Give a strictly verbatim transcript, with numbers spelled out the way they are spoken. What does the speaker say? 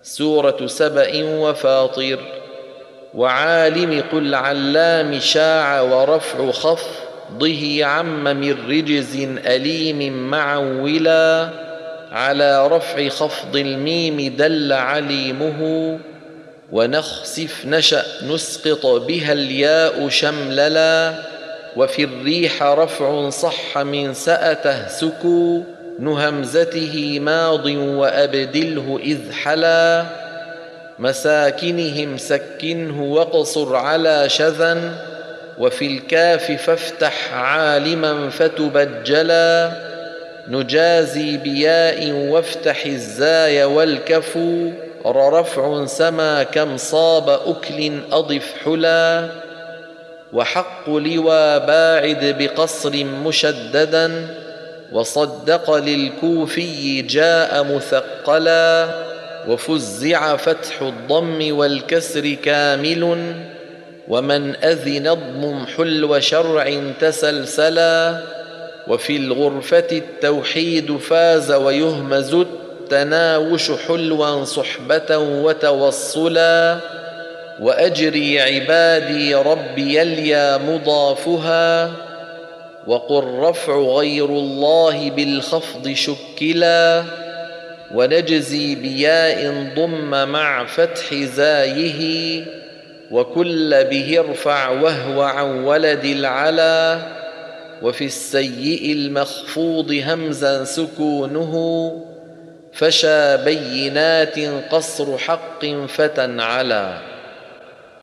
سورة سبأ وفاطر. وعالم قل علام شاع ورفع خفضه عم من رجز أليم معولا على رفع خفض الميم دل عليمه ونخسف نشأ نسقط بها الياء شمللا وفي الريح رفع صح من سأته سكو نهمزته ماض وأبدله إذ حلا مساكنهم سكنه واقصر على شذا وفي الكاف فافتح عالما فتبجلا نجازي بياء وافتح الزاي والكفو رفع سما كم صاب أكل أضف حلا وحق لوى باعد بقصر مشددا وصدق للكوفي جاء مثقلا وفزع فتح الضم والكسر كامل ومن أذن اضمم حلو شرع تسلسلا وفي الغرفة التوحيد فاز ويهمز التناوش حلوا صحبة وتوصلا وأجري عبادي ربي اليا مضافها وقل رفع غير الله بالخفض شكلا ونجزي بياء ضم مع فتح زايه وكل به ارفع وهو عن ولد العلا وفي السيء المخفوض همزا سكونه فشى بينات قصر حق فتى علا.